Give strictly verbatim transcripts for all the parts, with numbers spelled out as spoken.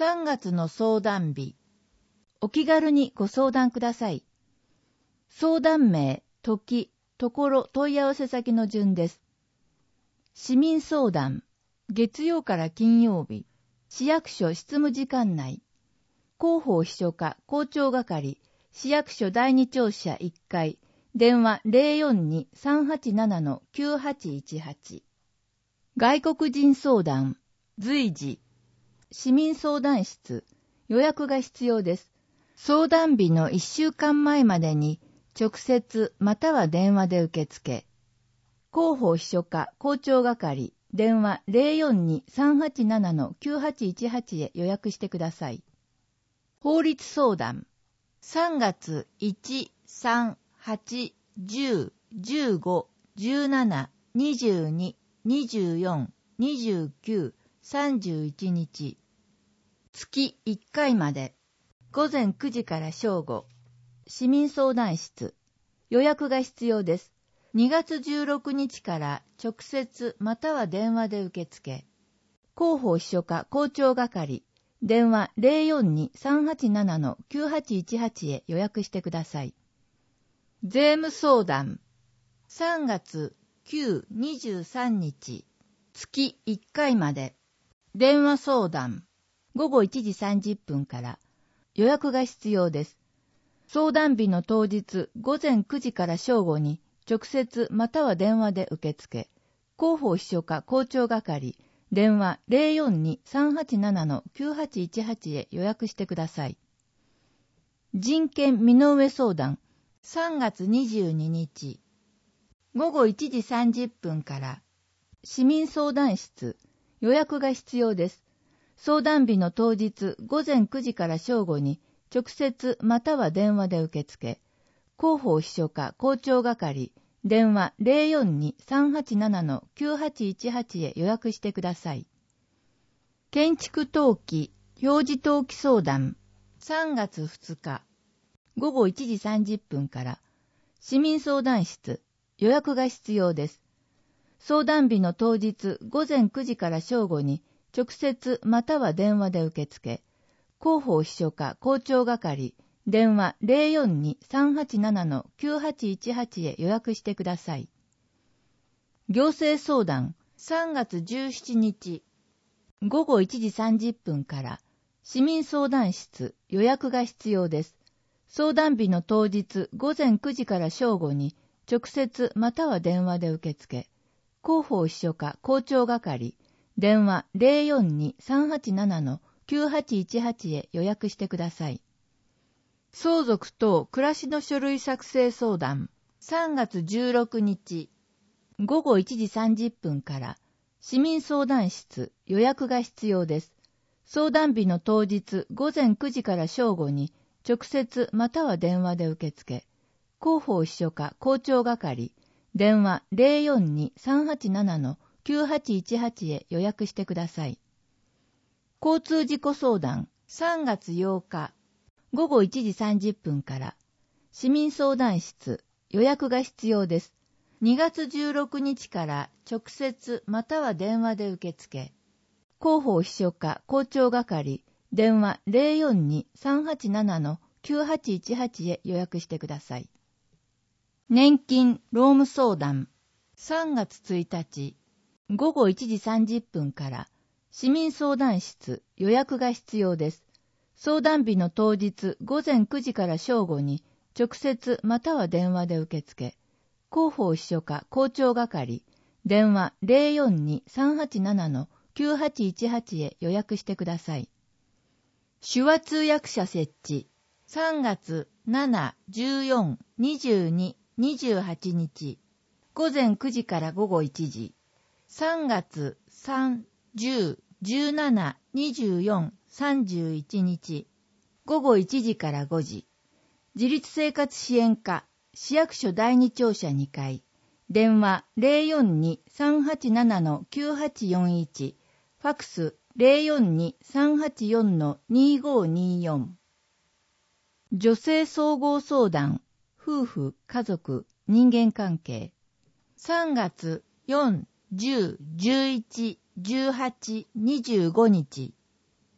さんがつの相談日。お気軽にご相談ください。相談名、時、ところ、問い合わせ先の順です。市民相談、月曜から金曜日、市役所執務時間内。広報秘書課校長係、市役所第二庁舎いっかい、電話 ゼロよんに さんはちなな きゅうはちいちはち。外国人相談、随時。市民相談室、予約が必要です。相談日のいっしゅうかんまえまでに直接または電話で受付。広報秘書課校長係、電話 ゼロよんに さんはちなな きゅうはちいちはち へ予約してください。法律相談、さんがついち、さん、はち、じゅう、じゅうご、じゅうなな、にじゅうに、にじゅうよん、にじゅうきゅう、さんじゅういちにち。月いっかいまで。ごぜんくじから正午。市民相談室。予約が必要です。にがつじゅうろくにちから直接または電話で受付。広報秘書課校長係。電話 ゼロよんに さんはちなな きゅうはちいちはち へ予約してください。税務相談。さんがつく、にじゅうさんにち。月いっかいまで。電話相談。ごごいちじさんじゅっぷんから予約が必要です。相談日の当日ごぜんくじから正午に直接または電話で受付。広報秘書課校長係。電話 ゼロよんに さんはちなな きゅうはちいちはち へ予約してください。人権身の上相談。さんがつにじゅうににち。ごごいちじさんじゅっぷんから市民相談室。予約が必要です。相談日の当日ごぜんくじから正午に直接または電話で受付。広報秘書課校長係。電話 ゼロよんに さんはちなな きゅうはちいちはち へ予約してください。建築登記、表示登記相談。さんがつふつか。ごごいちじさんじゅっぷんから市民相談室。予約が必要です。相談日の当日ごぜんくじから正午に直接または電話で受付。広報秘書課校長係。電話 ゼロよんに さんはちなな きゅうはちいちはち へ予約してください。行政相談。さんがつじゅうしちにち。ごごいちじさんじゅっぷんから市民相談室。予約が必要です。相談日の当日ごぜんくじから正午に直接または電話で受付。広報秘書課校長係。電話 ゼロよんに さんはちなな きゅうはちいちはち へ予約してください。相続等暮らしの書類作成相談。さんがつじゅうろくにち。ごごいちじさんじゅっぷんから市民相談室。予約が必要です。相談日の当日ごぜんくじから正午に直接または電話で受付。広報秘書課校長係。電話 ゼロよんに さんはちなな きゅうはちいちはち へ予約してください。交通事故相談。さんがつようか。ごごいちじさんじゅっぷんから市民相談室。予約が必要です。にがつじゅうろくにちから直接または電話で受付。広報秘書課校長係。電話 ゼロよんに さんはちなな きゅうはちいちはち へ予約してください。年金労務相談。さんがつついたち。ごごいちじさんじゅっぷんから市民相談室。予約が必要です。相談日の当日ごぜんくじから正午に直接または電話で受付。広報秘書課校長係。電話 ゼロよんに さんはちなな きゅうはちいちはち へ予約してください。手話通訳者設置。さんがつしち、じゅうよん、にじゅうに、にじゅうはちにち。ごぜんくじからごごいちじ。さんがつさん、じゅう、じゅうなな、にじゅうよん、さんじゅういちにち。ごごいちじからごじ。自立生活支援課、市役所第二庁舎にかい。電話 ゼロよんに さんはちなな きゅうはちよんいち。ファクス ゼロよんに さんはちよん にごによん。女性総合相談、夫婦、家族、人間関係。さんがつよん、じゅう、じゅういち、じゅうはち、にじゅうごにち。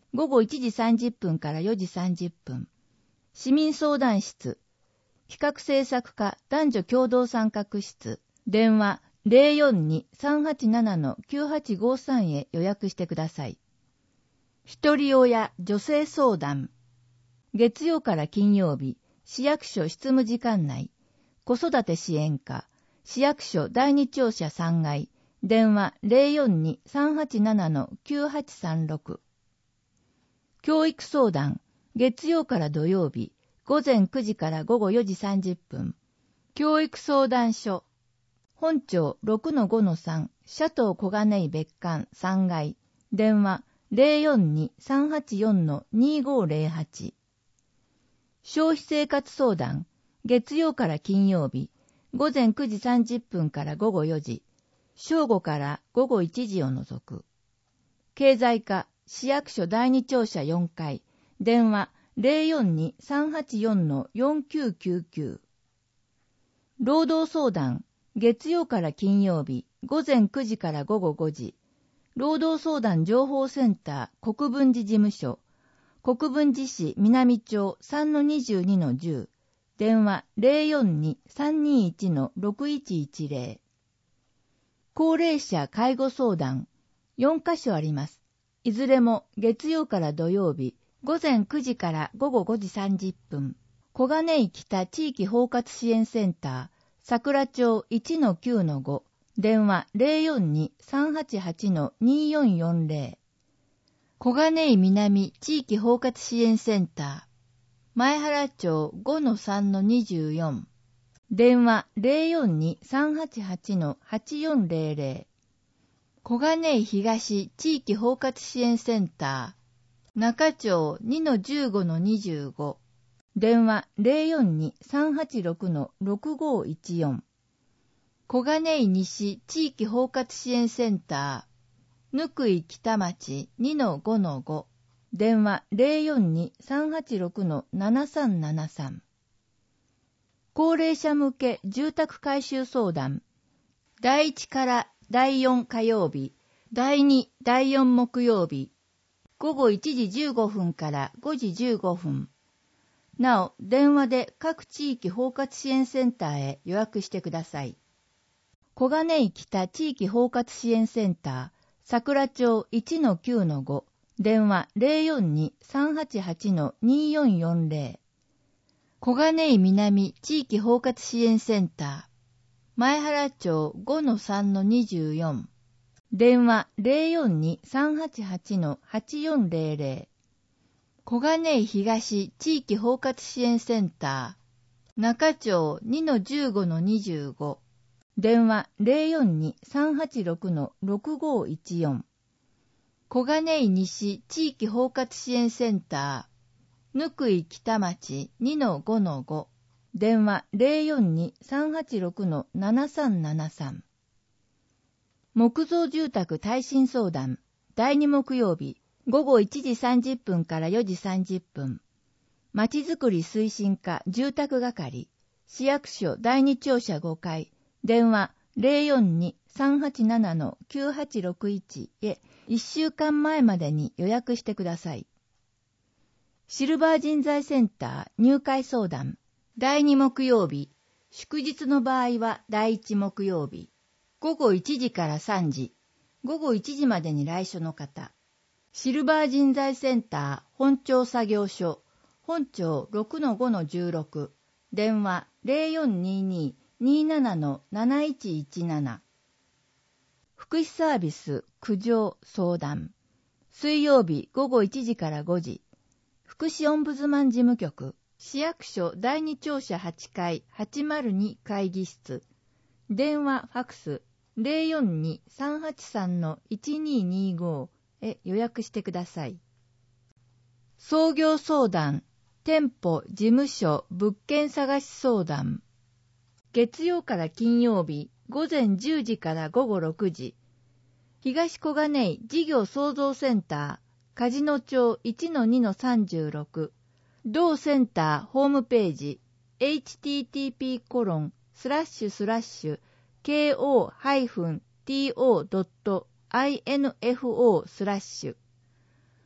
ごごいちじさんじゅっぷんからよじさんじゅっぷん。市民相談室、企画制作課男女共同参画室、電話 ゼロよんに さんはちなな きゅうはちごさん へ予約してください。一人親女性相談、月曜から金曜日、市役所執務時間内、子育て支援課、市役所だいに庁舎さんがい、電話 ゼロよんに さんはちなな きゅうはちさんろく。教育相談、月曜から土曜日、ごぜんくじからごごよじさんじゅっぷん。教育相談所、本庁 ろくのごのさん、シャトー小金井別館さんがい、電話 ゼロよんに さんはちよん にごゼロはち。消費生活相談、月曜から金曜日、ごぜんくじさんじゅっぷんからごごよじ、正午からごごいちじを除く。経済課、市役所だいに庁舎よんかい、電話 ゼロよんに さんはちよん よんきゅうきゅうきゅう。労働相談、月曜から金曜日、ごぜんくじからごごごじ、労働相談情報センター国分寺事務所、国分寺市南町 さんのにじゅうにのじゅう、電話 ゼロよんに さんにいち ろくいちいちゼロ。高齢者介護相談、よんかしょあります。いずれも月曜から土曜日、ごぜんくじからごごごじさんじゅっぷん、小金井北地域包括支援センター、桜町 いちのきゅうのご、電話 ゼロよんに さんはちはち によんよんゼロ。小金井南地域包括支援センター、前原町 ごのさんのにじゅうよん、電話 ゼロよんに さんはちはち はちよんゼロゼロ。小金井東地域包括支援センター、中町 にのじゅうごのにじゅうご、電話 ゼロよんに さんはちろく ろくごいちよん。小金井西地域包括支援センター、ぬくい北町 にのごのご、電話 ゼロよんに さんはちろく ななさんななさん。高齢者向け住宅改修相談、だいいちからだいよん火曜日、だいに、だいよん木曜日、ごごいちじじゅうごふんからごじじゅうごふん。なお、電話で各地域包括支援センターへ予約してください。小金井北地域包括支援センター、桜町 いちのきゅうのご、電話 ゼロよんに さんはちはち によんよんゼロ。小金井南地域包括支援センター、前原町 ごのさんのにじゅうよん、電話 ゼロよんに さんはちはち はちよんゼロゼロ。小金井東地域包括支援センター、中町 にのじゅうごのにじゅうご、電話 ゼロよんに さんはちろく ろくごいちよん。小金井西地域包括支援センター、ぬくい北町 にのごのご、電話 ゼロよんに さんはちろく ななさんななさん。木造住宅耐震相談、だいに木曜日、ごごいちじさんじゅっぷんからよじさんじゅっぷん。まちづくり推進課住宅係、市役所だいに庁舎ごかい、電話 ゼロよんに さんはちなな きゅうはちろくいち へいっしゅうかんまえまでに予約してください。シルバー人材センター入会相談、だいに木曜日、祝日の場合はだいいち木曜日、ごごいちじからさんじ、ごごいちじまでに来所の方。シルバー人材センター本庁作業所、本庁 ろくのごのじゅうろく、電話 ゼロよんにに になな なないちいちなな。福祉サービス苦情相談、水曜日ごごいちじからごじ、福祉オンブズマン事務局、市役所だいに庁舎はちかいはちまるに会議室、電話ファクス ゼロよんに さんはちさん いちににご へ予約してください。創業相談、店舗、事務所、物件探し相談。月曜から金曜日、ごぜんじゅうじからごごろくじ。東小金井事業創造センター、梶野町 いちのにのさんじゅうろく。同センターホームページ、エイチティーティーピーコロンスラッシュスラッシュケーオーティーオードットアイエヌエフオースラッシュ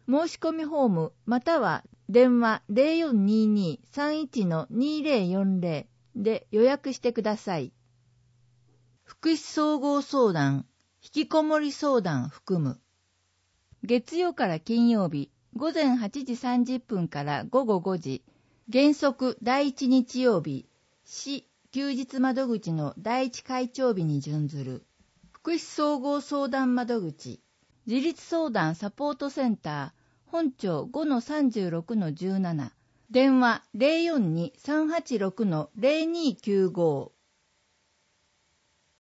申し込みフォームまたは電話 ゼロよんにーにーさんいちのにーぜろよんぜろ で予約してください。福祉総合相談、引きこもり相談含む。月曜から金曜日、午前はちじさんじゅっぷんから午後ごじ、原則第一日曜日、市休日窓口の第一会長日に準ずる。福祉総合相談窓口、自立相談サポートセンター、本町 ごのさんじゅうろくのじゅうなな、電話 ゼロよんにーさんはちろくのゼロにーきゅうご。